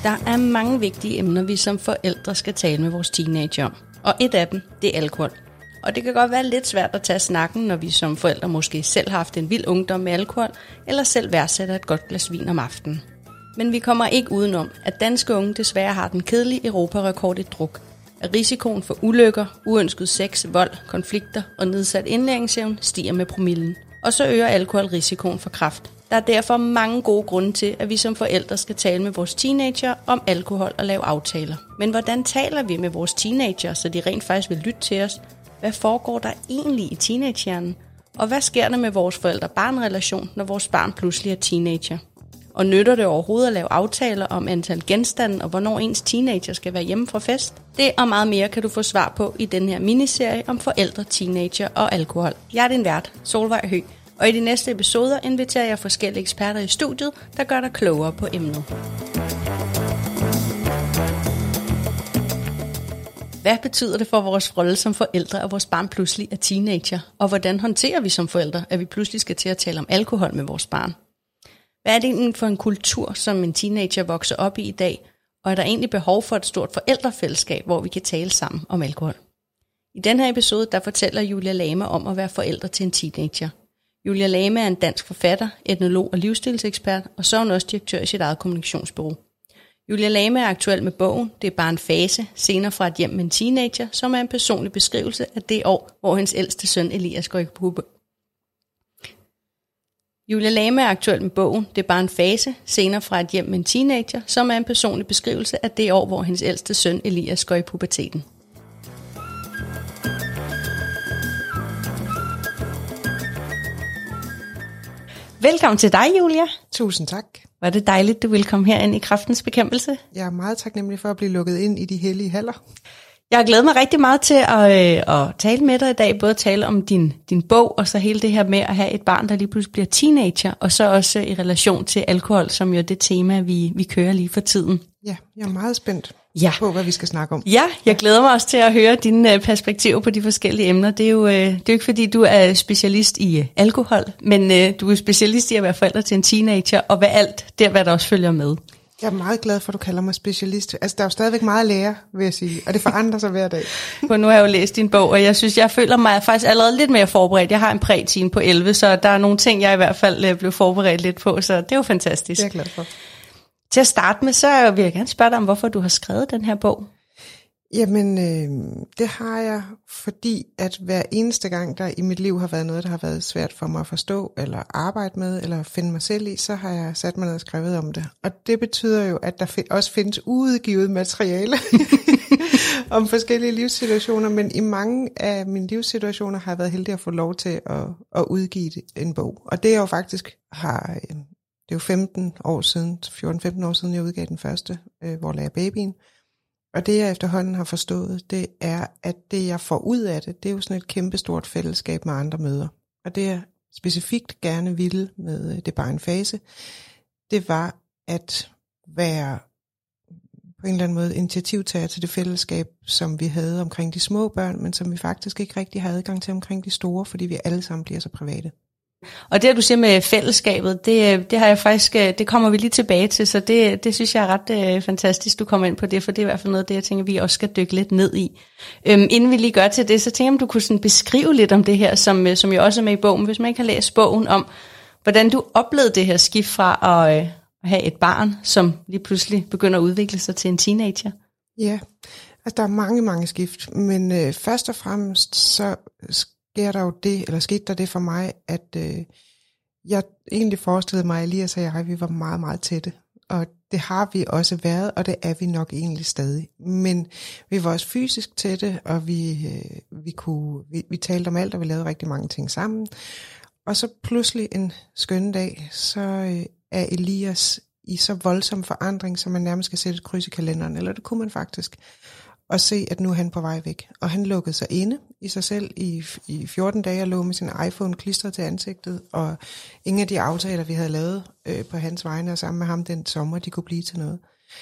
Der er mange vigtige emner, vi som forældre skal tale med vores teenager om. Og et af dem, det er alkohol. Og det kan godt være lidt svært at tage snakken, når vi som forældre måske selv har haft en vild ungdom med alkohol, eller selv værdsætter et godt glas vin om aftenen. Men vi kommer ikke udenom, at danske unge desværre har den kedelige europarekord i druk. At risikoen for ulykker, uønsket sex, vold, konflikter og nedsat indlæringsevne stiger med promillen. Og så øger alkohol risikoen for kræft. Der er derfor mange gode grunde til, at vi som forældre skal tale med vores teenager om alkohol og lave aftaler. Men hvordan taler vi med vores teenager, så de rent faktisk vil lytte til os? Hvad foregår der egentlig i teenagehjernen? Og hvad sker der med vores forældre-barn-relation, når vores barn pludselig er teenager? Og nytter det overhovedet at lave aftaler om antal genstande og hvornår ens teenager skal være hjemme fra fest? Det og meget mere kan du få svar på i den her miniserie om forældre, teenager og alkohol. Jeg er din vært, Solvej Høgh, og i de næste episoder inviterer jeg forskellige eksperter i studiet, der gør dig klogere på emnet. Hvad betyder det for vores rolle som forældre, at vores barn pludselig er teenager? Og hvordan håndterer vi som forældre, at vi pludselig skal til at tale om alkohol med vores barn? Hvad er det egentlig for en kultur, som en teenager vokser op i dag? Og er der egentlig behov for et stort forældrefællesskab, hvor vi kan tale sammen om alkohol? I den her episode, der fortæller Julia Lama om at være forældre til en teenager. Julia Lama er en dansk forfatter, etnolog og livsstilsekspert, og så er hun også direktør i sit eget kommunikationsbureau. Julia Lama er aktuel med bogen Det er bare en fase, scener fra et hjem med en teenager, som er en personlig beskrivelse af det år, hvor hendes ældste søn Elias går i puberteten. Julia Lama er aktuel med bogen Det er bare en fase, scener fra et hjem med en teenager, som er en personlig beskrivelse af det år, hvor hendes ældste søn Elias går i puberteten. Velkommen til dig, Julia. Tusind tak. Var det dejligt, du ville komme herind i Kræftens Bekæmpelse. Jeg er meget taknemmelig for at blive lukket ind i de hellige haller. Jeg har glædet mig rigtig meget til at tale med dig i dag, både tale om din bog, og så hele det her med at have et barn, der lige pludselig bliver teenager, og så også i relation til alkohol, som jo er det tema, vi kører lige for tiden. Ja, jeg er meget spændt på, hvad vi skal snakke om. Ja, jeg glæder mig også til at høre dine perspektiver på de forskellige emner. Det er jo ikke fordi, du er specialist i alkohol, men du er specialist i at være forældre til en teenager, og hvad der også følger med. Jeg er meget glad for, at du kalder mig specialist. Altså, der er jo stadigvæk meget at lære, vil jeg sige, og det forandrer sig hver dag. For nu har jeg jo læst din bog, og jeg føler mig faktisk allerede lidt mere forberedt. Jeg har en præ-time på 11, så der er nogle ting, jeg i hvert fald blev forberedt lidt på, så det er jo fantastisk. Det er jeg glad for. Til at starte med, så vil jeg gerne spørge dig om, hvorfor du har skrevet den her bog. Jamen, det har jeg, fordi at hver eneste gang, der i mit liv har været noget, der har været svært for mig at forstå, eller arbejde med, eller finde mig selv i, så har jeg sat mig ned og skrevet om det. Og det betyder jo, at der også findes udgivet materiale om forskellige livssituationer, men i mange af mine livssituationer har jeg været heldig at få lov til at udgive en bog. Og det er jo faktisk det er jo 15 år siden, 14-15 år siden, jeg udgav den første, Hvor lagde babyen. Og det jeg efterhånden har forstået, det er, at det jeg får ud af det, det er jo sådan et kæmpestort fællesskab med andre mødre. Og det jeg specifikt gerne ville med Det er bare en fase, det var at være på en eller anden måde initiativtager til det fællesskab, som vi havde omkring de små børn, men som vi faktisk ikke rigtig har adgang til omkring de store, fordi vi alle sammen bliver så private. Og det, du siger med fællesskabet, det har jeg faktisk, det kommer vi lige tilbage til, så det synes jeg er ret fantastisk, du kommer ind på det, for det er i hvert fald noget af det, jeg tænker, vi også skal dykke lidt ned i. Inden vi lige gør til det, så tænker jeg, om du kunne sådan beskrive lidt om det her, som jo også er med i bogen, hvis man ikke har læst bogen, om hvordan du oplevede det her skift fra at have et barn, som lige pludselig begynder at udvikle sig til en teenager. Ja, altså der er mange skift, men først og fremmest så skete der det for mig, at jeg egentlig forestillede mig, at Elias og jeg, vi var meget, meget tætte. Og det har vi også været, og det er vi nok egentlig stadig. Men vi var også fysisk tætte, og vi talte om alt, og vi lavede rigtig mange ting sammen. Og så pludselig en skønne dag, så er Elias i så voldsom forandring, som man nærmest skal sætte et kryds i kalenderen, eller det kunne man faktisk, og se, at nu er han på vej væk. Og han lukkede sig inde i sig selv i 14 dage og lå med sin iPhone klistret til ansigtet, og ingen af de aftaler, vi havde lavet på hans vegne og sammen med ham den sommer, de kunne blive til noget.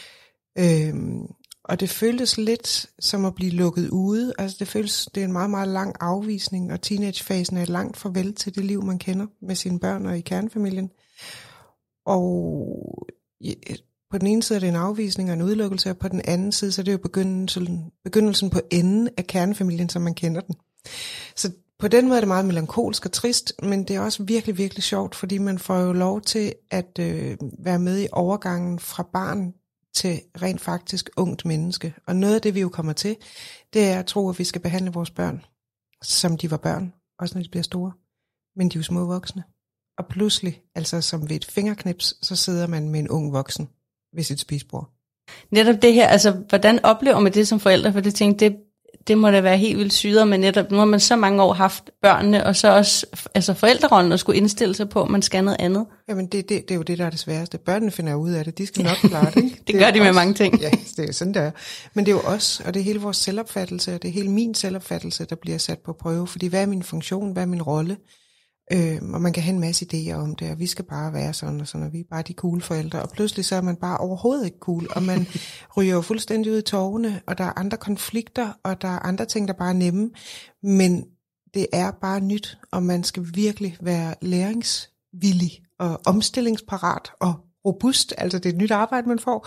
Og det føltes lidt som at blive lukket ude. Altså det er en meget, meget lang afvisning, og teenagefasen er et langt farvel til det liv, man kender med sine børn og i kernefamilien. Og på den ene side er det en afvisning og en udelukkelse, og på den anden side, så er det jo begyndelsen på enden af kernefamilien, som man kender den. Så på den måde er det meget melankolsk og trist, men det er også virkelig, virkelig sjovt, fordi man får jo lov til at være med i overgangen fra barn til rent faktisk ungt menneske. Og noget af det, vi jo kommer til, det er at tro, at vi skal behandle vores børn, som de var børn, også når de bliver store. Men de er jo små voksne. Og pludselig, altså som ved et fingerknips, så sidder man med en ung voksen ved sit spisebord. Netop det her, altså hvordan oplever man det som forældre? For det tænkte, det må da være helt vildt syret, men netop nu har man så mange år haft børnene, og så også altså forældrerollen, og skulle indstille sig på, at man skal noget andet. Jamen det er jo det, der er det sværeste. Børnene finder ud af det, de skal nok klare det. Ikke? Det gør de med mange ting. Ja, det er jo sådan, der. Men det er jo os, og det er hele vores selvopfattelse, og det er hele min selvopfattelse, der bliver sat på prøve. Fordi hvad er min funktion, hvad er min rolle? Og man kan have en masse idéer om det, og vi skal bare være sådan og sådan, og vi er bare de cool forældre, og pludselig så er man bare overhovedet ikke cool, og man ryger jo fuldstændig ud i tårerne, og der er andre konflikter, og der er andre ting, der bare er nemme, men det er bare nyt, og man skal virkelig være læringsvillig og omstillingsparat og robust, altså det er et nyt arbejde, man får,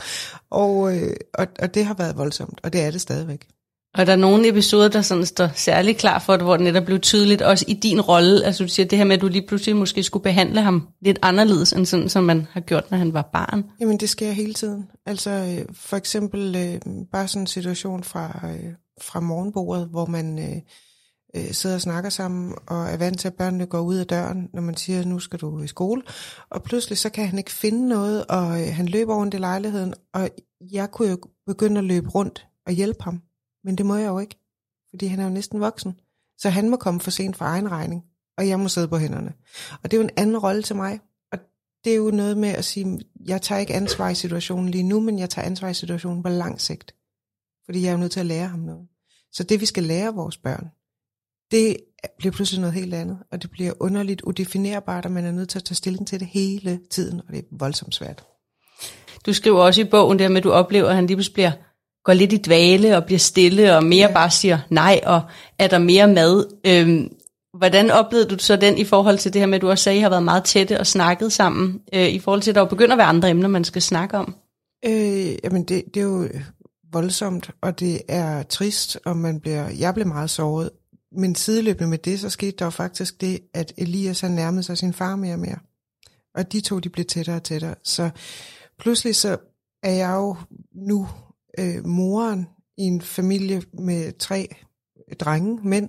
og det har været voldsomt, og det er det stadigvæk. Og der er nogle episoder, der sådan står særlig klar for det, hvor det netop blev tydeligt, også i din rolle. Altså du siger det her med, at du lige pludselig måske skulle behandle ham lidt anderledes, end sådan, som man har gjort, når han var barn. Jamen det sker hele tiden. Altså for eksempel bare sådan en situation fra morgenbordet, hvor man sidder og snakker sammen, og er vant til, at børnene går ud af døren, når man siger, nu skal du i skole. Og pludselig så kan han ikke finde noget, og han løber rundt i lejligheden, og jeg kunne jo begynde at løbe rundt og hjælpe ham. Men det må jeg jo ikke, fordi han er jo næsten voksen. Så han må komme for sent for egen regning, og jeg må sidde på hænderne. Og det er jo en anden rolle til mig. Og det er jo noget med at sige, jeg tager ikke ansvar i situationen lige nu, men jeg tager ansvar i situationen på lang sigt. Fordi jeg er jo nødt til at lære ham noget. Så det vi skal lære vores børn, det bliver pludselig noget helt andet. Og det bliver underligt udefinerbart, og man er nødt til at tage stilling til det hele tiden, og det er voldsomt svært. Du skriver også i bogen der med, at du oplever, at han lige pludselig går lidt i dvale og bliver stille og mere bare siger nej, og er der mere mad. Hvordan oplevede du så den i forhold til det her med, at du også sagde, at I har været meget tætte og snakket sammen, i forhold til, at der jo begynder at være andre emner, man skal snakke om? Jamen det er jo voldsomt, og det er trist, og jeg blev meget såret. Men sideløbende med det, så skete der jo faktisk det, at Elias han nærmede sig sin far mere og mere. Og de to, de blev tættere og tættere. Så pludselig så er jeg jo nu moren i en familie med 3 drenge, mænd,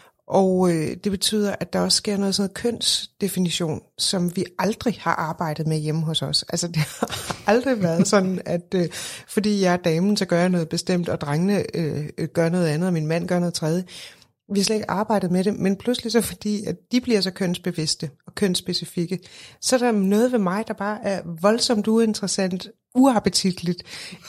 og det betyder, at der også sker noget sådan noget kønsdefinition, som vi aldrig har arbejdet med hjemme hos os. Altså det har aldrig været sådan, at fordi jeg er damen, så gør jeg noget bestemt, og drengene gør noget andet, og min mand gør noget tredje. Vi har slet ikke arbejdet med det, men pludselig så fordi, at de bliver så kønsbevidste og kønsspecifikke, så er der noget ved mig, der bare er voldsomt uinteressant, uappetitligt,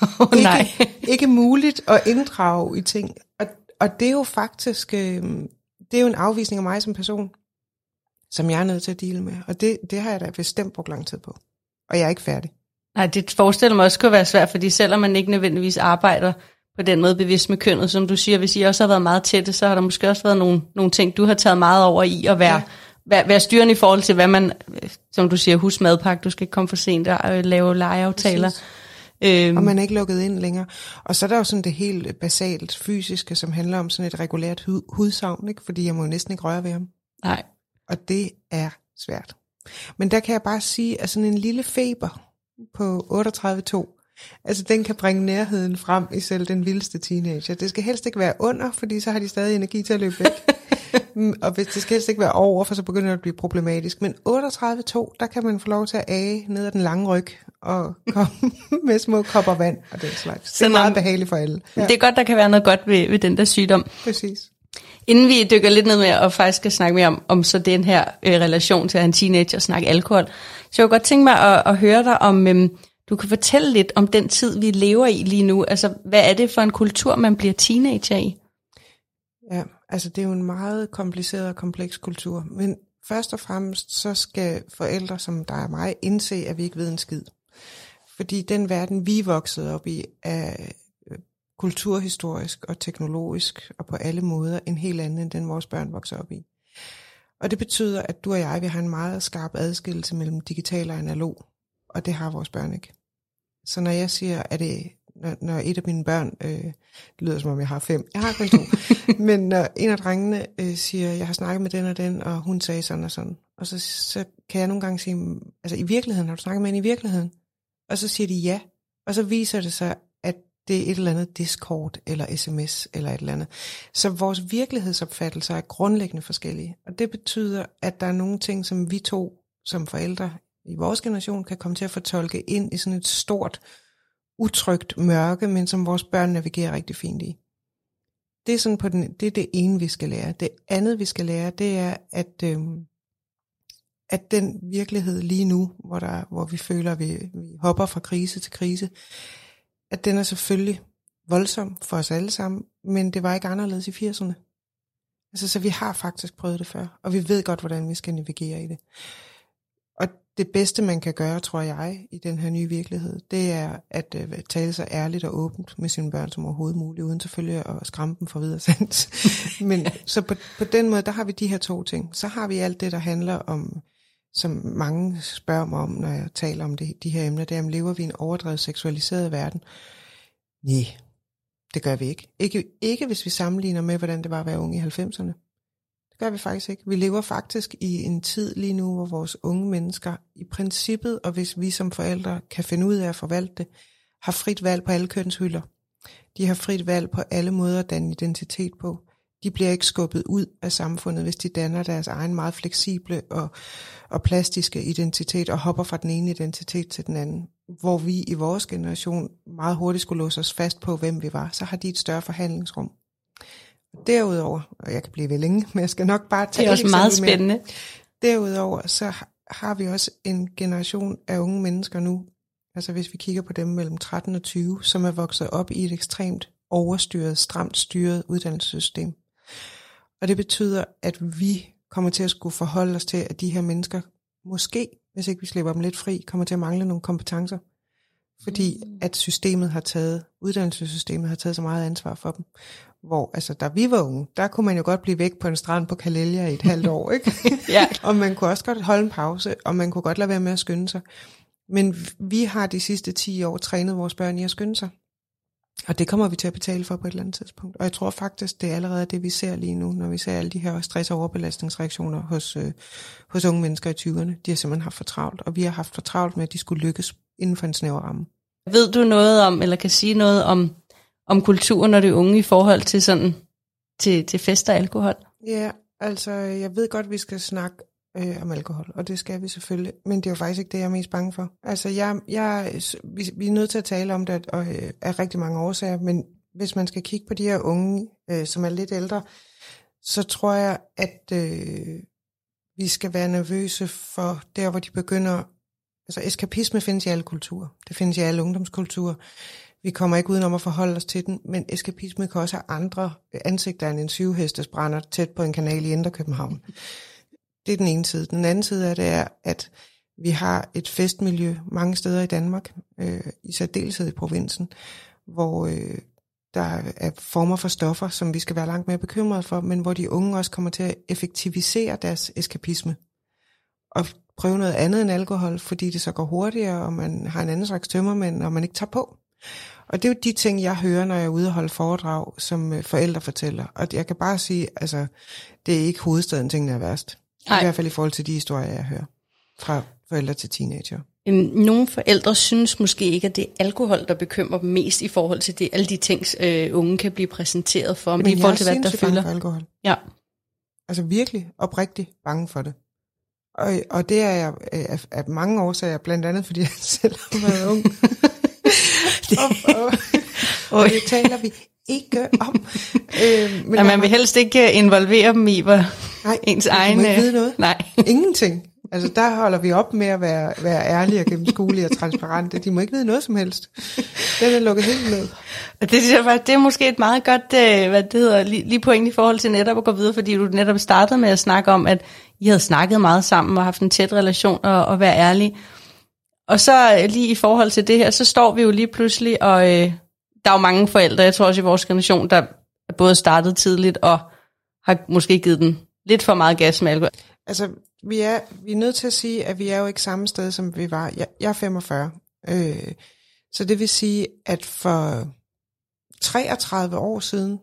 ikke muligt at inddrage i ting. Og det er jo faktisk, det er jo en afvisning af mig som person, som jeg er nødt til at deale med. Og det har jeg da bestemt brugt lang tid på. Og jeg er ikke færdig. Nej, det forestiller mig også kunne være svært, fordi selvom man ikke nødvendigvis arbejder på den måde bevidst med kønnet, som du siger, hvis I også har været meget tætte, så har der måske også været nogle ting, du har taget meget over i at være styrende i forhold til, hvad man, som du siger, husk madpakke, du skal ikke komme for sent og lave legeaftaler. Og man er ikke lukket ind længere. Og så er der jo sådan det helt basalt fysiske, som handler om sådan et regulært hudsavn, ikke? Fordi jeg må næsten ikke røre ved ham. Nej. Og det er svært. Men der kan jeg bare sige, at sådan en lille feber på 38,2, altså den kan bringe nærheden frem i selv den vildeste teenager. Det skal helst ikke være under, fordi så har de stadig energi til at løbe væk. Og hvis det skal helst ikke være over, for så begynder det at blive problematisk. Men 38,2, der kan man få lov til at age ned ad den lange ryg og komme med små kopper vand og den slags. Det er meget behageligt for alle. Ja. Det er godt, der kan være noget godt ved den der sygdom. Præcis. Inden vi dykker lidt ned med og faktisk skal snakke mere om så den her relation til at have en teenager og snakke alkohol, så jeg kunne godt tænke mig at høre dig om, du kan fortælle lidt om den tid, vi lever i lige nu. Altså, hvad er det for en kultur, man bliver teenager i? Ja, altså det er jo en meget kompliceret og kompleks kultur. Men først og fremmest, så skal forældre som dig og mig indse, at vi ikke ved en skid. Fordi den verden, vi er vokset op i, er kulturhistorisk og teknologisk og på alle måder en helt anden, end den vores børn vokser op i. Og det betyder, at du og jeg, vi har en meget skarp adskillelse mellem digital og analog, og det har vores børn ikke. Så når jeg siger, at det, når et af mine børn, det lyder som om jeg har 5, jeg har kun 2, men når en af drengene siger, jeg har snakket med den og den, og hun sagde sådan og sådan, og så kan jeg nogle gange sige, altså i virkeligheden, har du snakket med hende i virkeligheden? Og så siger de ja, og så viser det sig, at det er et eller andet Discord, eller sms, eller et eller andet. Så vores virkelighedsopfattelser er grundlæggende forskellige, og det betyder, at der er nogle ting, som vi to som forældre i vores generation kan komme til at fortolke ind i sådan et stort, utrygt mørke, men som vores børn navigerer rigtig fint i. Det er sådan det er det ene, vi skal lære. Det andet, vi skal lære, det er, at den virkelighed lige nu, hvor vi føler, at vi hopper fra krise til krise, at den er selvfølgelig voldsom for os alle sammen, men det var ikke anderledes i 80'erne. Altså, så vi har faktisk prøvet det før, og vi ved godt, hvordan vi skal navigere i det. Og det bedste, man kan gøre, tror jeg, i den her nye virkelighed, det er at tale sig ærligt og åbent med sine børn som overhovedet muligt, uden selvfølgelig at skræmme dem for videre sans. Men så på den måde, der har vi de her 2 ting. Så har vi alt det, der handler om, som mange spørger mig om, når jeg taler om de her emner, det er, om lever vi i en overdrevet seksualiseret verden? Nej, det gør vi ikke. Ikke hvis vi sammenligner med, hvordan det var at være unge i 90'erne. Det gør vi faktisk ikke. Vi lever faktisk i en tid lige nu, hvor vores unge mennesker i princippet, og hvis vi som forældre kan finde ud af at forvalte det, har frit valg på alle kønshylder. De har frit valg på alle måder at danne identitet på. De bliver ikke skubbet ud af samfundet, hvis de danner deres egen meget fleksible og plastiske identitet og hopper fra den ene identitet til den anden. Hvor vi i vores generation meget hurtigt skulle låse os fast på, hvem vi var, så har de et større forhandlingsrum. Derudover, og jeg kan blive ved længe, men jeg skal nok bare tage det er også meget spændende. Mere. Derudover, så har vi også en generation af unge mennesker nu, altså hvis vi kigger på dem mellem 13 og 20, som er vokset op i et ekstremt overstyret, stramt styret uddannelsessystem. Og det betyder, at vi kommer til at skulle forholde os til, at de her mennesker måske, hvis ikke vi slipper dem lidt fri, kommer til at mangle nogle kompetencer. Fordi at uddannelsessystemet har taget så meget ansvar for dem. Hvor, altså, da vi var unge, der kunne man jo godt blive væk på en strand på Kalelia i et halvt år, ikke? Ja. Og man kunne også godt holde en pause, og man kunne godt lade være med at skynde sig. Men vi har de sidste 10 år trænet vores børn i at skynde sig. Og det kommer vi til at betale for på et eller andet tidspunkt. Og jeg tror faktisk, det er allerede det, vi ser lige nu, når vi ser alle de her stress- og overbelastningsreaktioner hos unge mennesker i 20'erne. De har simpelthen haft for travlt, og vi har haft for travlt med, at de skulle lykkes inden for en snæver ramme. Ved du noget om, eller kan sige noget om kulturen og det unge i forhold til sådan til fest og alkohol? Ja, altså jeg ved godt, vi skal snakke om alkohol, og det skal vi selvfølgelig, men det er jo faktisk ikke det, jeg er mest bange for. Altså vi er nødt til at tale om det af rigtig mange årsager, men hvis man skal kigge på de her unge, som er lidt ældre, så tror jeg, at vi skal være nervøse for der, hvor de begynder. Altså eskapisme findes i alle kulturer. Det findes i alle ungdomskulturer. Vi kommer ikke udenom at forholde os til den, men eskapisme kan også have andre ansigter end en 7-hestes brænder tæt på en kanal i Indre København. Det er den ene side. Den anden side af det er, at vi har et festmiljø mange steder i Danmark, i særdeleshed i provinsen, hvor der er former for stoffer, som vi skal være langt mere bekymrede for, men hvor de unge også kommer til at effektivisere deres eskapisme og prøve noget andet end alkohol, fordi det så går hurtigere, og man har en anden slags tømmermænd, og man ikke tager på. Og det er jo de ting, jeg hører, når jeg er ude og holde foredrag, som forældre fortæller. Og jeg kan bare sige, altså, det er ikke hovedstaden, tingene er værst. I hvert fald i forhold til de historier, jeg hører fra forældre til teenager. Nogle forældre synes måske ikke, at det er alkohol, der bekymrer dem mest i forhold til det, alle de ting, unge kan blive præsenteret for. Men i forhold til, hvad der fylder. Bange for alkohol. Ja. Altså virkelig oprigtigt bange for det. Og det er jeg af mange årsager, blandt andet fordi jeg selv har været ung. og det taler vi ikke om. Men man vil helst ikke involvere dem i, hvor ens egen. Nej, vide noget. Nej. Ingenting. Altså der holder vi op med at være ærlige og gennemskuelige og transparente. De må ikke vide noget som helst. Den er lukket helt ned. Og det er måske et meget godt, lige point i forhold til netop at gå videre, fordi du netop startede med at snakke om, at I havde snakket meget sammen og haft en tæt relation og være ærlige. Og så lige i forhold til det her, så står vi jo lige pludselig, og der er jo mange forældre, jeg tror også i vores generation, der er både startet tidligt og har måske givet den lidt for meget gas med alkohol. Altså, vi er nødt til at sige, at vi er jo ikke samme sted, som vi var. Jeg er 45. Så det vil sige, at for 33 år siden,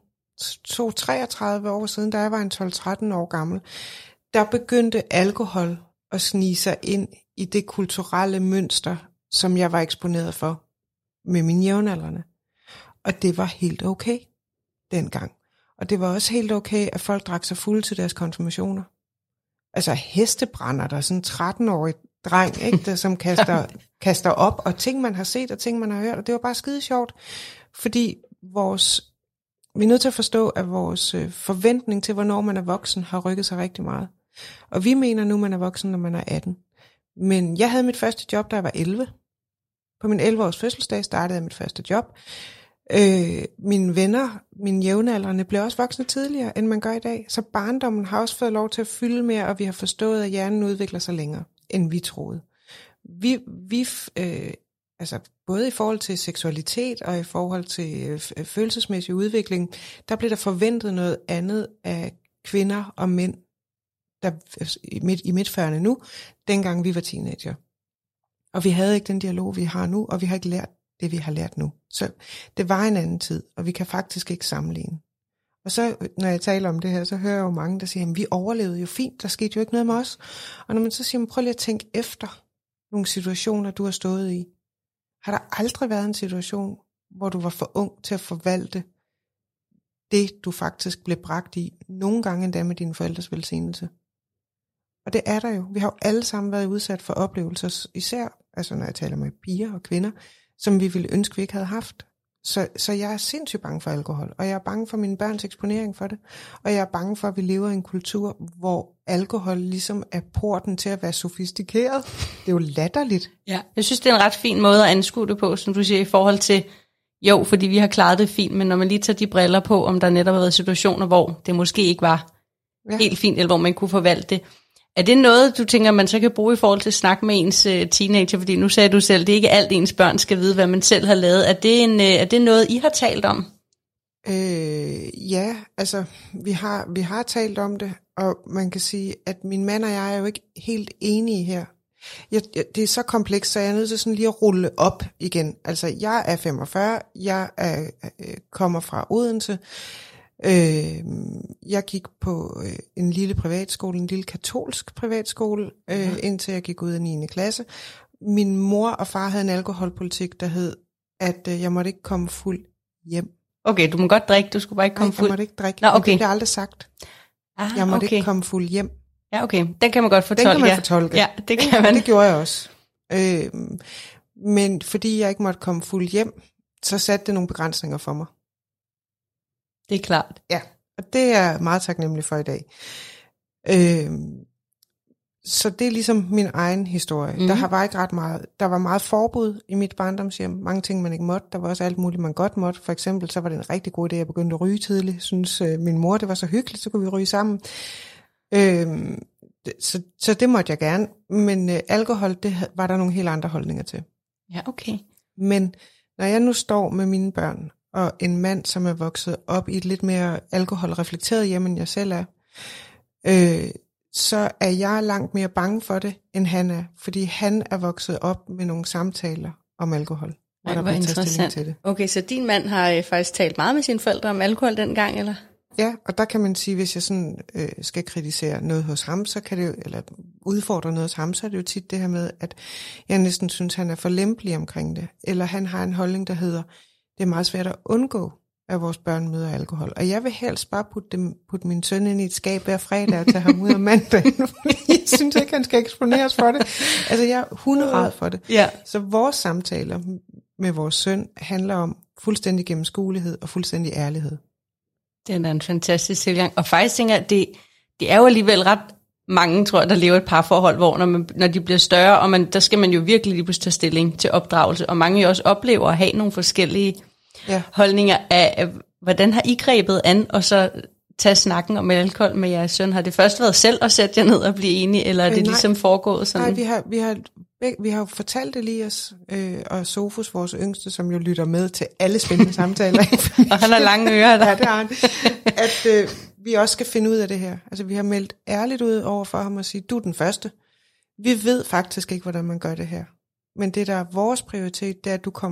da jeg var en 12-13 år gammel, der begyndte alkohol at snige sig ind i det kulturelle mønster, som jeg var eksponeret for med mine jævnaldrende. Og det var helt okay dengang. Og det var også helt okay, at folk drak sig fulde til deres konfirmationer. Altså hestebrænder, der er sådan en 13-årig dreng, ikke, der, som kaster op, og ting man har set, og ting man har hørt, og det var bare skide sjovt, fordi vi er nødt til at forstå, at vores forventning til, hvornår man er voksen, har rykket sig rigtig meget. Og vi mener nu, man er voksen, når man er 18. Men jeg havde mit første job, da jeg var 11. På min 11-års fødselsdag startede jeg mit første job. Mine venner, mine jævnaldrende, blev også voksne tidligere, end man gør i dag. Så barndommen har også fået lov til at fylde mere, og vi har forstået, at hjernen udvikler sig længere, end vi troede. Altså både i forhold til seksualitet og i forhold til følelsesmæssig udvikling, der blev der forventet noget andet af kvinder og mænd, der i midtfyrrerne nu, dengang vi var teenager. Og vi havde ikke den dialog, vi har nu, og vi har ikke lært det, vi har lært nu. Så det var en anden tid, og vi kan faktisk ikke sammenligne. Og så, når jeg taler om det her, så hører jeg jo mange, der siger, at vi overlevede jo fint, der skete jo ikke noget med os. Og når man så siger, prøv lige at tænke efter nogle situationer, du har stået i. Har der aldrig været en situation, hvor du var for ung til at forvalte det, du faktisk blev bragt i, nogle gange endda med dine forældres velsignelse? Og det er der jo. Vi har jo alle sammen været udsat for oplevelser, især, altså når jeg taler med piger og kvinder, som vi ville ønske, vi ikke havde haft. Så jeg er sindssygt bange for alkohol, og jeg er bange for mine børns eksponering for det, og jeg er bange for, at vi lever i en kultur, hvor alkohol ligesom er porten til at være sofistikeret. Det er jo latterligt. Ja, jeg synes, det er en ret fin måde at anskue det på, som du siger, i forhold til, jo, fordi vi har klaret det fint, men når man lige tager de briller på, om der netop har været situationer, hvor det måske ikke var helt fint, eller hvor man kunne forvalte det. Er det noget, du tænker, man så kan bruge i forhold til at snakke med ens teenager? Fordi nu sagde du selv, det er ikke alt ens børn skal vide, hvad man selv har lavet. Er det noget, I har talt om? Ja, altså vi har talt om det, og man kan sige, at min mand og jeg er jo ikke helt enige her. Det er så komplekst, så jeg er nødt til sådan lige at rulle op igen. Altså jeg er 45, jeg kommer fra Odense. Jeg gik på en lille privatskole, en lille katolsk privatskole, indtil jeg gik ud af 9. klasse. Min mor og far havde en alkoholpolitik, der hed, at jeg måtte ikke komme fuld hjem. Okay, du må godt drikke, du skulle bare ikke komme fuld. Jeg måtte ikke drikke, Nå, okay. det blev aldrig sagt. Jeg måtte ikke komme fuld hjem. Ja, okay, den kan man godt fortolke. Den kan man fortolke. Ja, det kan man. Det gjorde jeg også. Men fordi jeg ikke måtte komme fuld hjem, så satte det nogle begrænsninger for mig. Det er klart. Ja, og det er jeg meget taknemmelig for i dag. Så det er ligesom min egen historie. Mm-hmm. Der var ikke ret meget. Der var meget forbud i mit barndomshjem. Mange ting, man ikke måtte. Der var også alt muligt, man godt måtte. For eksempel, så var det en rigtig god idé, at jeg begyndte at ryge tidligt. Synes min mor, det var så hyggeligt, så kunne vi ryge sammen. Så det måtte jeg gerne. Men alkohol, det var der nogle helt andre holdninger til. Ja, okay. Men når jeg nu står med mine børn, og en mand, som er vokset op i et lidt mere alkoholreflekteret hjem, end jeg selv er, så er jeg langt mere bange for det, end han er. Fordi han er vokset op med nogle samtaler om alkohol. Nej, hvor interessant. Til det. Okay, så din mand har faktisk talt meget med sine forældre om alkohol dengang, eller? Ja, og der kan man sige, hvis jeg sådan skal kritisere noget hos ham, så kan det jo, eller udfordre noget hos ham, så er det jo tit det her med, at jeg næsten synes, han er for lempelig omkring det. Eller han har en holdning, der hedder, det er meget svært at undgå, at vores børn møder alkohol. Og jeg vil helst bare putte min søn ind i et skab hver fredag og tage ham ud om mandagen. Jeg synes ikke, han skal eksponeres for det. Altså, jeg er hunderad for det. Ja. Så vores samtaler med vores søn handler om fuldstændig gennemskuelighed og fuldstændig ærlighed. Det er da en fantastisk tilgang. Og faktisk tænker jeg, det er jo alligevel ret mange, tror jeg, der lever et parforhold, hvor når de bliver større, og der skal man jo virkelig lige tage stilling til opdragelse. Og mange jo også oplever at have nogle forskellige holdninger af, hvordan har I grebet an, og så tage snakken om alkohol med jeres søn. Har det først været selv at sætte jer ned og blive enige, eller er det ligesom foregået sådan? Nej, vi har jo fortalt Elias og Sofus, vores yngste, som jo lytter med til alle spændende samtaler. Og han har lange ører der. Ja, det har han. At vi også skal finde ud af det her. Altså, vi har meldt ærligt ud over for ham og sige, du er den første. Vi ved faktisk ikke, hvordan man gør det her. Men det, der er vores prioritet, det er, at du kommer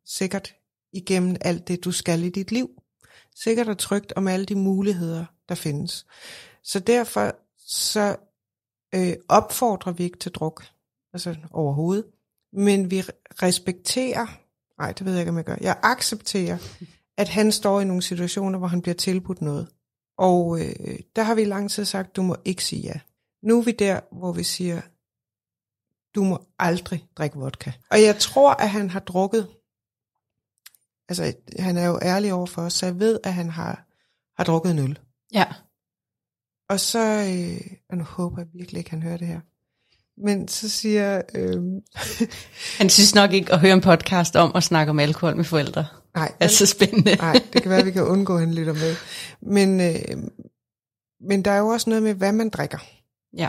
sikkert igennem alt det, du skal i dit liv. Sikkert og trygt om alle de muligheder, der findes. Så derfor så opfordrer vi ikke til druk, altså overhovedet, men vi respekterer, nej, det ved jeg ikke, om jeg gør, jeg accepterer, at han står i nogle situationer, hvor han bliver tilbudt noget. Og der har vi i lang tid sagt, du må ikke sige ja. Nu er vi der, hvor vi siger, du må aldrig drikke vodka. Og jeg tror, at han har drukket, altså han er jo ærlig over for os, så jeg ved, at han har drukket en øl. Ja. Og så, og nu håber jeg virkelig ikke, han hører det her. Men så siger... Han synes nok ikke at høre en podcast om at snakke om alkohol med forældre. Nej. Det er så spændende. Nej, det kan være, at vi kan undgå, at han lytter med. Men der er jo også noget med, hvad man drikker. Ja.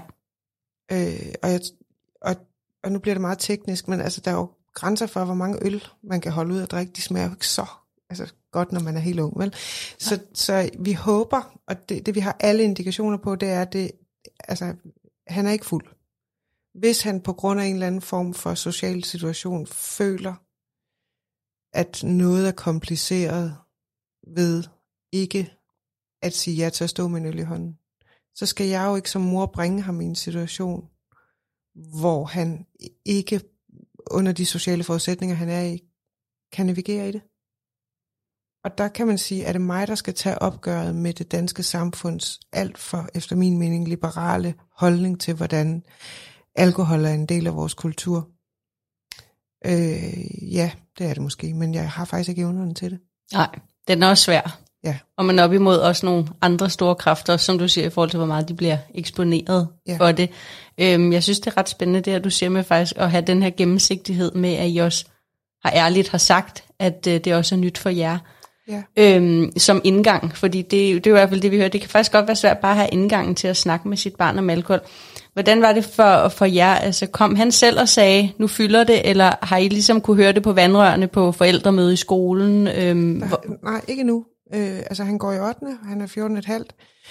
Og nu bliver det meget teknisk, men altså, der er jo grænser for, hvor mange øl man kan holde ud at drikke. De smager jo ikke så godt, når man er helt ung, vel? Så vi håber, og det vi har alle indikationer på, det er, at han er ikke fuld. Hvis han på grund af en eller anden form for social situation føler, at noget er kompliceret ved ikke at sige ja til at stå med en øl i hånden, så skal jeg jo ikke som mor bringe ham i en situation, hvor han ikke under de sociale forudsætninger, han er i, kan navigere i det. Og der kan man sige, at det mig, der skal tage opgøret med det danske samfunds alt for, efter min mening, liberale holdning til, hvordan alkohol er en del af vores kultur. Ja, det er det måske, men jeg har faktisk ikke evnerne til det. Nej, den er også svær. Ja. Og man er op imod også nogle andre store kræfter, som du siger, i forhold til, hvor meget de bliver eksponeret for det. Jeg synes, det er ret spændende, det her, du siger med faktisk at have den her gennemsigtighed med, at I også har sagt, at det også er nyt for jer. Ja. Som indgang, fordi det er jo i hvert fald det, vi hører. Det kan faktisk godt være svært bare at have indgangen til at snakke med sit barn om alkohol. Hvordan var det for jer? Altså, kom han selv og sagde, nu fylder det, eller har I ligesom kunne høre det på vandrørene på forældremøde i skolen? Nej, ikke nu. Han går i 8. Han er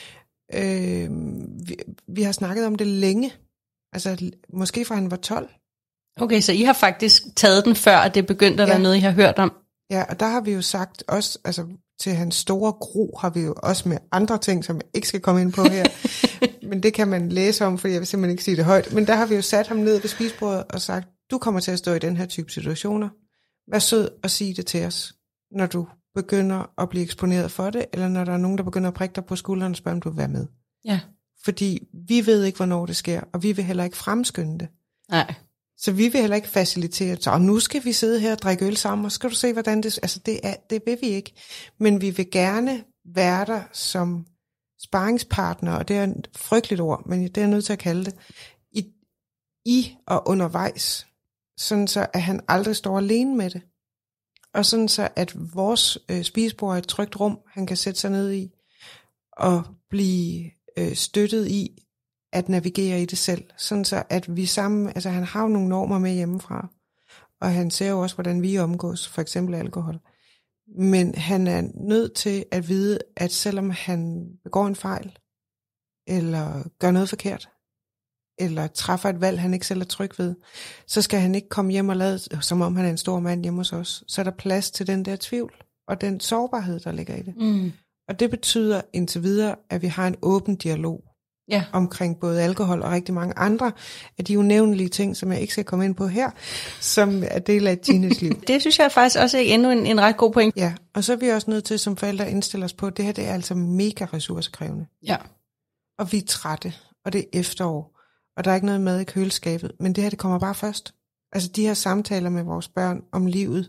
14,5. Vi har snakket om det længe. Altså, måske fra han var 12. Okay, så I har faktisk taget den før, at det begyndte at være noget, I har hørt om? Ja, og der har vi jo sagt også, altså til hans store gru har vi jo også med andre ting, som jeg ikke skal komme ind på her, men det kan man læse om, fordi jeg vil simpelthen ikke sige det højt. Men der har vi jo sat ham ned ved spisebordet og sagt, du kommer til at stå i den her type situationer. Vær sød og sige det til os, når du begynder at blive eksponeret for det, eller når der er nogen, der begynder at prikke dig på skulderen og spørge, om du vil være med. Ja. Fordi vi ved ikke, hvornår det sker, og vi vil heller ikke fremskynde det. Nej. Så vi vil heller ikke facilitere, så nu skal vi sidde her og drikke øl sammen, og skal du se, hvordan det... Altså, det vil vi ikke. Men vi vil gerne være der som sparringspartner, og det er et frygteligt ord, men det er jeg nødt til at kalde det, i og undervejs, sådan så, at han aldrig står alene med det. Og sådan så, at vores spisebord er et trygt rum, han kan sætte sig ned i, og blive støttet i, at navigere i det selv, sådan så at vi sammen, altså han har jo nogle normer med hjemmefra, og han ser jo også, hvordan vi omgås, for eksempel alkohol. Men han er nødt til at vide, at selvom han begår en fejl, eller gør noget forkert, eller træffer et valg, han ikke selv er tryg ved, så skal han ikke komme hjem og lade, som om han er en stor mand hjemme hos os. Så er der plads til den der tvivl, og den sårbarhed, der ligger i det. Mm. Og det betyder indtil videre, at vi har en åben dialog, omkring både alkohol og rigtig mange andre af de unævnlige ting, som jeg ikke skal komme ind på her, som er del af et teenage-liv. Det synes jeg faktisk også er endnu en ret god point. Ja, og så er vi også nødt til som forældre at indstille os på, at det her det er altså mega ressourcekrævende. Ja. Og vi er trætte, og det er efterår, og der er ikke noget mad i køleskabet, men det her det kommer bare først. Altså de her samtaler med vores børn om livet,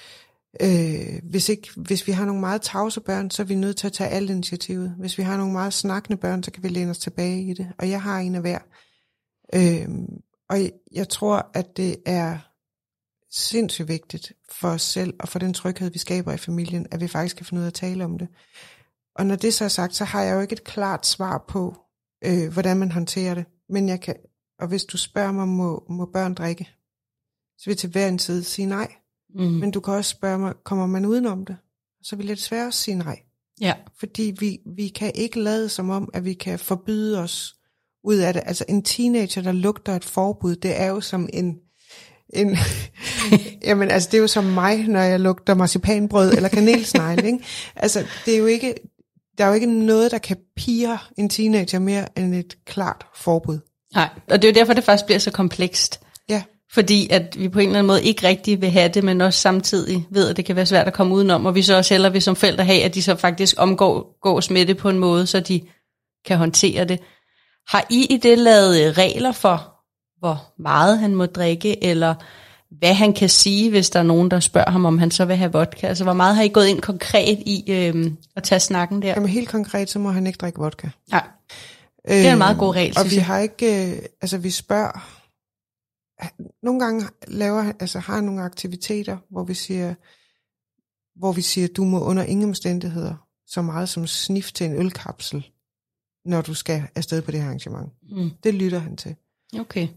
hvis vi har nogle meget tavse børn, så er vi nødt til at tage alt initiativet. Hvis vi har nogle meget snakkende børn, så kan vi læne os tilbage i det. Og jeg har en af hver. Og jeg tror, at det er sindssygt vigtigt for os selv, og for den tryghed, vi skaber i familien, at vi faktisk kan finde ud af at tale om det. Og når det så er sagt, så har jeg jo ikke et klart svar på, hvordan man håndterer det. Men jeg kan, og hvis du spørger mig, må børn drikke? Så vil jeg til hver en tid sige nej. Mm. Men du kan også spørge mig, kommer man udenom det? Så vil jeg desværre også sige nej. Ja. Fordi vi kan ikke lade som om, at vi kan forbyde os ud af det. Altså en teenager, der lugter et forbud, det er jo som en Jamen altså, det er jo som mig, når jeg lugter marcipanbrød eller kanelsnegle, ikke? Altså, det er jo ikke, der er jo ikke noget, der kan pirre en teenager mere end et klart forbud. Nej, og det er jo derfor, det faktisk bliver så komplekst. Ja. Fordi at vi på en eller anden måde ikke rigtig vil have det, men også samtidig ved, at det kan være svært at komme udenom, og vi så også hellere vil som forældre have, at de så faktisk omgås med det på en måde, så de kan håndtere det. Har I det lavet regler for, hvor meget han må drikke, eller hvad han kan sige, hvis der er nogen, der spørger ham, om han så vil have vodka? Altså, hvor meget har I gået ind konkret i at tage snakken der? Jamen helt konkret, så må han ikke drikke vodka. Nej, det er en meget god regel, og vi har ikke, vi spørger, nogle gange har han nogle aktiviteter, hvor vi siger, du må under ingen omstændigheder så meget som snif til en ølkapsel, når du skal afsted på det her arrangement. Det lytter han til. Okay.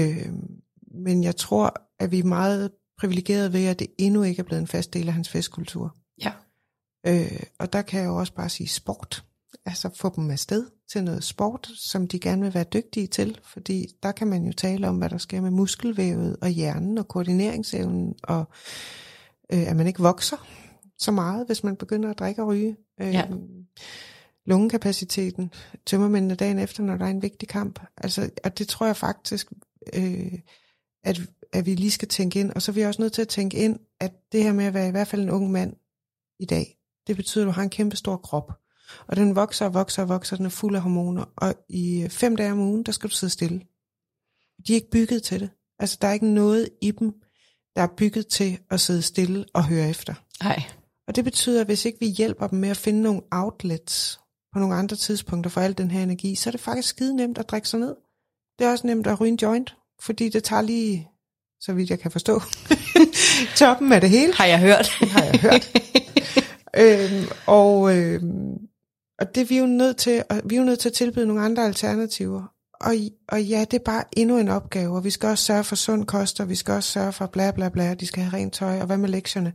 Men jeg tror, at vi er meget privilegerede ved, at det endnu ikke er blevet en fast del af hans festkultur. Ja. Og der kan jeg jo også bare sige sport. Altså få dem afsted til noget sport, som de gerne vil være dygtige til. Fordi der kan man jo tale om, hvad der sker med muskelvævet og hjernen og koordineringsevnen. Og at man ikke vokser så meget, hvis man begynder at drikke og ryge. Lungekapaciteten tømmermændene dagen efter, når der er en vigtig kamp. Altså, og det tror jeg faktisk, at vi lige skal tænke ind. Og så er vi også nødt til at tænke ind, at det her med at være i hvert fald en ung mand i dag, det betyder, at du har en kæmpe stor krop. Og den vokser og vokser og vokser, den er fuld af hormoner. Og i 5 dage om ugen, der skal du sidde stille. De er ikke bygget til det. Altså, der er ikke noget i dem, der er bygget til at sidde stille og høre efter. Nej. Og det betyder, at hvis ikke vi hjælper dem med at finde nogle outlets på nogle andre tidspunkter for al den her energi, så er det faktisk skide nemt at drikke sig ned. Det er også nemt at ryge en joint, fordi det tager lige, så vidt jeg kan forstå, toppen af det hele. Har jeg hørt. Har jeg hørt. Og det vi er jo nødt til at tilbyde nogle andre alternativer. Og ja, det er bare endnu en opgave, og vi skal også sørge for sund kost, og vi skal også sørge for bla bla bla, de skal have rent tøj, og hvad med lektierne?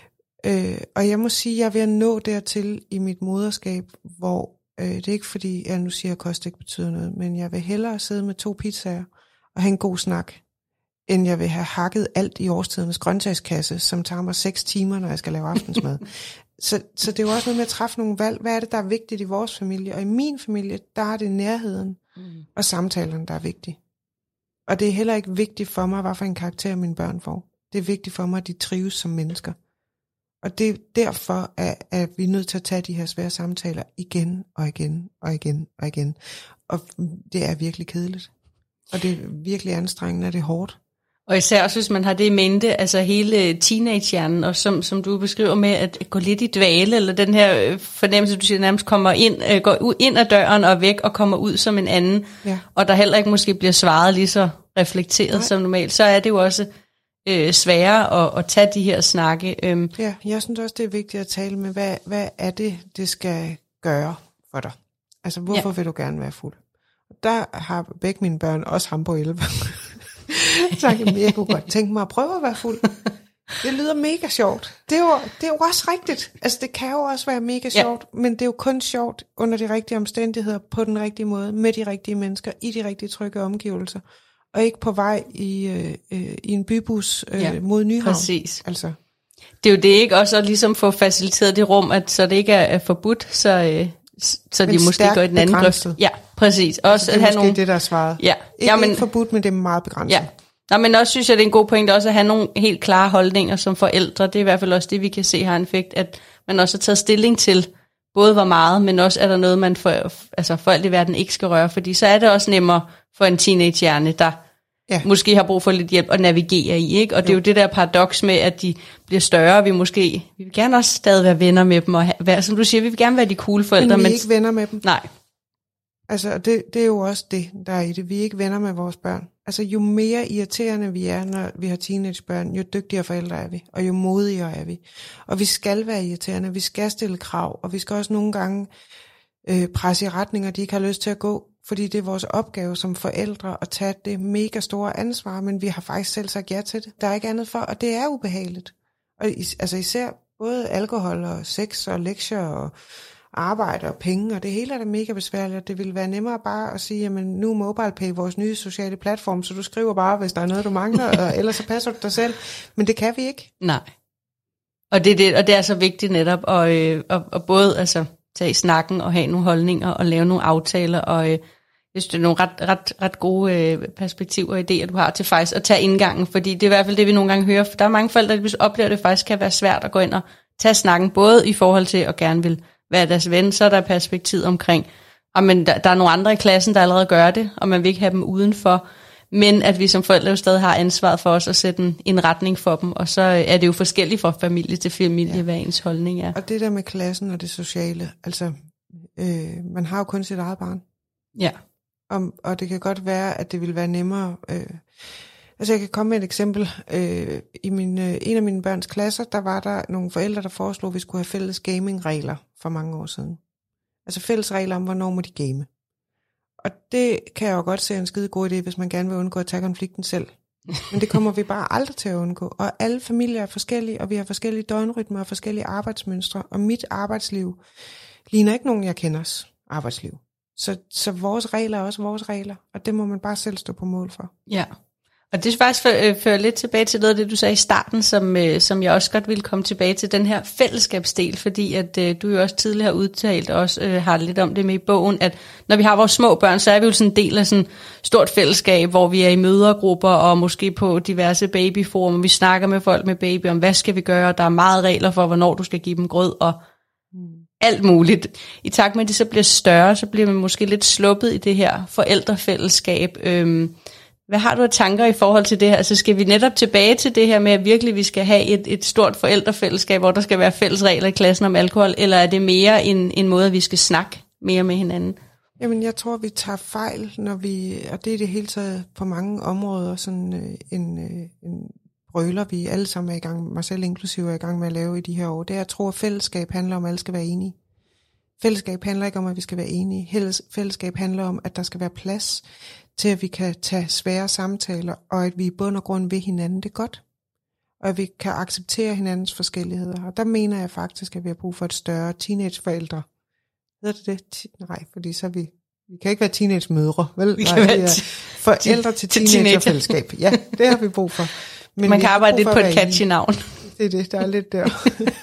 Og jeg må sige, at jeg er ved at nå dertil i mit moderskab, hvor det er ikke fordi, jeg nu siger, at kost ikke betyder noget, men jeg vil hellere sidde med 2 pizzaer og have en god snak, end jeg vil have hakket alt i årstidernes grøntsagskasse, som tager mig 6 timer, når jeg skal lave aftensmad. Så det er jo også noget med at træffe nogle valg. Hvad er det, der er vigtigt i vores familie? Og i min familie, der er det nærheden og samtalerne, der er vigtige. Og det er heller ikke vigtigt for mig, hvad for en karakter mine børn får. Det er vigtigt for mig, at de trives som mennesker. Og det er derfor, at vi er nødt til at tage de her svære samtaler igen og igen og igen og igen. Og det er virkelig kedeligt. Og det er virkelig anstrengende, og det er hårdt. Og især også, hvis man har det i mente, altså hele teenagehjernen, og som du beskriver med at gå lidt i dvale, eller den her fornemmelse, du siger, nærmest går ind ad døren og væk, og kommer ud som en anden, og der heller ikke måske bliver svaret lige så reflekteret som normalt, så er det jo også sværere at tage de her snakke. Ja, jeg synes også, det er vigtigt at tale med, hvad er det skal gøre for dig? Altså, hvorfor vil du gerne være fuld? Der har begge mine børn, også ham på 11, sagt, jeg kunne godt tænke mig at prøve at være fuld. Det lyder mega sjovt. Det er jo også rigtigt. Altså, det kan jo også være mega sjovt, men det er jo kun sjovt under de rigtige omstændigheder, på den rigtige måde, med de rigtige mennesker, i de rigtige trygge omgivelser, og ikke på vej i en bybus mod Nyhavn. Præcis. Altså. Det er jo det, ikke? Også at ligesom få faciliteret det rum, at så det ikke er forbudt, så de måske går i den anden grøft. Begrænset. Ja, præcis. Også det er at have måske det, der er svaret. Ja. Ikke forbudt, men det er meget begrænset. Ja. Nå, men også synes jeg, det er en god point også at have nogle helt klare holdninger som forældre. Det er i hvert fald også det, vi kan se har en effekt, at man også har taget stilling til, både hvor meget, men også er der noget, man for alt i verden ikke skal røre. Fordi så er det også nemmere for en teenagehjerne, der måske har brug for lidt hjælp at navigere i, ikke? Og det er jo det der paradoks med, at de bliver større, vi vil gerne også stadig være venner med dem, og som du siger, vi vil gerne være de cool forældre. Men vi er ikke venner med dem. Nej. Altså, det er jo også det, der er i det. Vi er ikke venner med vores børn. Altså, jo mere irriterende vi er, når vi har teenagebørn, jo dygtigere forældre er vi, og jo modigere er vi. Og vi skal være irriterende, vi skal stille krav, og vi skal også nogle gange presse i retninger, de ikke har lyst til at gå, fordi det er vores opgave som forældre at tage det mega store ansvar, men vi har faktisk selv sagt ja til det. Der er ikke andet for, og det er ubehageligt. Og altså især både alkohol og sex og lektier arbejde og penge, og det hele er da mega besværligt, og det ville være nemmere bare at sige, jamen nu er MobilePay vores nye sociale platform, så du skriver bare, hvis der er noget, du mangler, og ellers så passer du dig selv. Men det kan vi ikke. Nej. Og det er så vigtigt netop at både altså, tage snakken og have nogle holdninger og lave nogle aftaler, og jeg synes, det er nogle ret gode perspektiver og idéer, du har til faktisk at tage indgangen, fordi det er i hvert fald det, vi nogle gange hører. Der er mange forældre, der oplever, at det faktisk kan være svært at gå ind og tage snakken, både i forhold til at gerne vil være deres ven, så er der perspektiv omkring, men der er nogle andre i klassen, der allerede gør det, og man vil ikke have dem udenfor, men at vi som forældre jo stadig har ansvaret for os at sætte en retning for dem, og så er det jo forskelligt fra familie til familie, hvad ens holdning er. Og det der med klassen og det sociale, altså man har jo kun sit eget barn. Ja. Og det kan godt være, at det ville være nemmere. Altså jeg kan komme med et eksempel. I en af mine børns klasser, der var der nogle forældre, der foreslog, at vi skulle have fælles gaming-regler for mange år siden. Altså fælles regler om, hvornår må de game. Og det kan jeg jo godt se en skide god idé, hvis man gerne vil undgå at tage konflikten selv. Men det kommer vi bare aldrig til at undgå. Og alle familier er forskellige, og vi har forskellige døgnrytmer og forskellige arbejdsmønstre. Og mit arbejdsliv ligner ikke nogen, jeg kenders arbejdsliv. Så vores regler er også vores regler, og det må man bare selv stå på mål for. Ja, og det faktisk fører lidt tilbage til noget af det, du sagde i starten, som jeg også godt ville komme tilbage til, den her fællesskabsdel, fordi at du jo også tidligere har udtalt, og også har lidt om det med i bogen, at når vi har vores små børn, så er vi jo sådan en del af sådan stort fællesskab, hvor vi er i mødergrupper og måske på diverse babyforum, vi snakker med folk med baby om, hvad skal vi gøre, og der er meget regler for, hvornår du skal give dem grød og alt muligt. I takt med, at de så bliver større, så bliver man måske lidt sluppet i det her forældrefællesskab. Hvad har du af tanker i forhold til det her? Altså skal vi netop tilbage til det her med, at virkelig vi skal have et stort forældrefællesskab, hvor der skal være fælles regler i klassen om alkohol, eller er det mere en måde, at vi skal snakke mere med hinanden? Jamen jeg tror, vi tager fejl, når vi, og det er det hele taget på mange områder, sådan en brøler, vi alle sammen er i gang, mig selv inklusive er i gang med at lave i de her år, det er at tro, at fællesskab handler om, at alle skal være enige. Fællesskab handler ikke om, at vi skal være enige. Fællesskab handler om, at der skal være plads til, at vi kan tage svære samtaler, og at vi i bund og grund ved hinanden det godt. Og at vi kan acceptere hinandens forskelligheder. Og der mener jeg faktisk, at vi har brug for et større teenageforældre. Hedder det? Nej, fordi så er vi kan ikke være teenage-mødre, vel? Vi kan være forældre til teenagerfællesskab. Ja, det har vi brug for. Men man kan arbejde lidt på et catchy navn. Det er det, der er lidt der.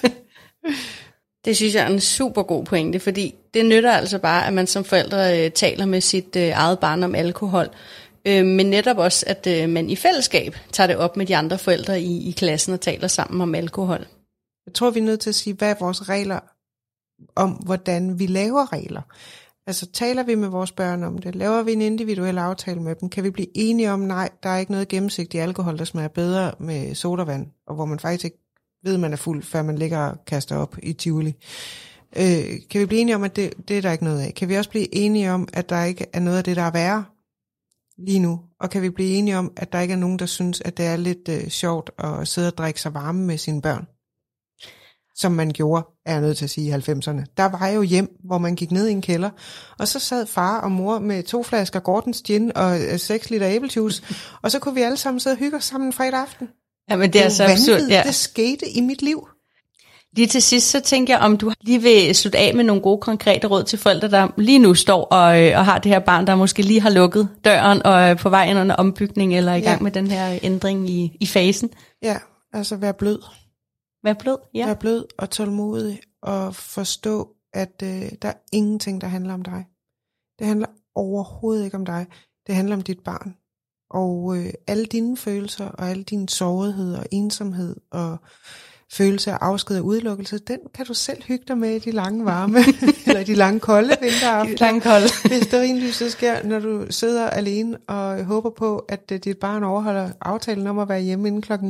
Det synes jeg er en super god pointe, fordi det nytter altså bare, at man som forældre taler med sit eget barn om alkohol, men netop også, at man i fællesskab tager det op med de andre forældre i klassen og taler sammen om alkohol. Jeg tror, vi er nødt til at sige, hvad er vores regler om, hvordan vi laver regler. Altså taler vi med vores børn om det? Laver vi en individuel aftale med dem? Kan vi blive enige om, nej, der er ikke noget gennemsigtigt alkohol, der smager bedre med sodavand, og hvor man faktisk ikke ved, man er fuld, før man ligger og kaster op i Tivoli. Kan vi blive enige om, at det er der ikke noget af? Kan vi også blive enige om, at der ikke er noget af det, der er værre lige nu? Og kan vi blive enige om, at der ikke er nogen, der synes, at det er lidt sjovt at sidde og drikke sig varme med sine børn? Som man gjorde, er jeg nødt til at sige, i 90'erne. Der var jo hjem, hvor man gik ned i en kælder, og så sad far og mor med 2 flasker Gordons gin og 6 liter æblejuice, og så kunne vi alle sammen sidde og hygge os sammen fredag aften. Ja, men det er så absurd. Ja. Det skete i mit liv. Lige til sidst, så tænker jeg, om du lige vil slutte af med nogle gode, konkrete råd til forældre, der lige nu står og har det her barn, der måske lige har lukket døren og er på vej ind under ombygning, eller i gang med den her ændring i fasen. Ja, altså vær blød. Vær blød, ja. Vær blød og tålmodig og forstå, at der er ingenting, der handler om dig. Det handler overhovedet ikke om dig. Det handler om dit barn. Og alle dine følelser og alle dine sårighed og ensomhed og følelse af afsked og udelukkelse, den kan du selv hygge dig med i de lange varme, eller de lange kolde vinteraftener. De lange kolde. Hvis stearinlyset sker, når du sidder alene og håber på, at dit barn overholder aftalen om at være hjemme inden kl.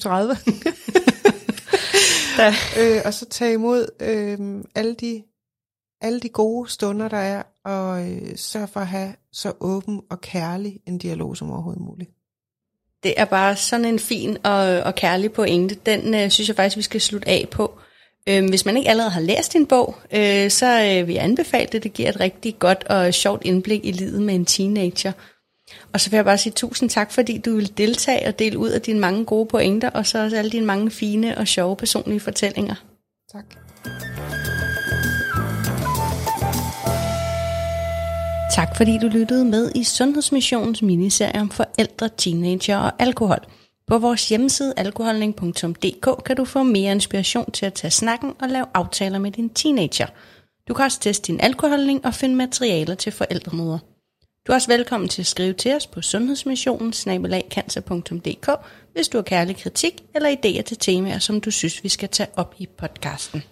21.30. Og så tage imod alle de gode stunder, der er, og sørge for at have så åben og kærlig en dialog som overhovedet muligt. Det er bare sådan en fin og kærlig pointe. Den synes jeg faktisk, vi skal slutte af på. Hvis man ikke allerede har læst din bog, så vil jeg anbefale det. Det giver et rigtig godt og sjovt indblik i livet med en teenager. Og så vil jeg bare sige tusind tak, fordi du vil deltage og dele ud af dine mange gode pointer, og så også alle dine mange fine og sjove personlige fortællinger. Tak. Tak fordi du lyttede med i Sundhedsmissionens miniserie om forældre, teenager og alkohol. På vores hjemmeside alkoholning.dk kan du få mere inspiration til at tage snakken og lave aftaler med din teenager. Du kan også teste din alkoholning og finde materialer til forældremøder. Du er også velkommen til at skrive til os på sundhedsmissionen@cancer.dk, hvis du har kærlig kritik eller idéer til temaer, som du synes, vi skal tage op i podcasten.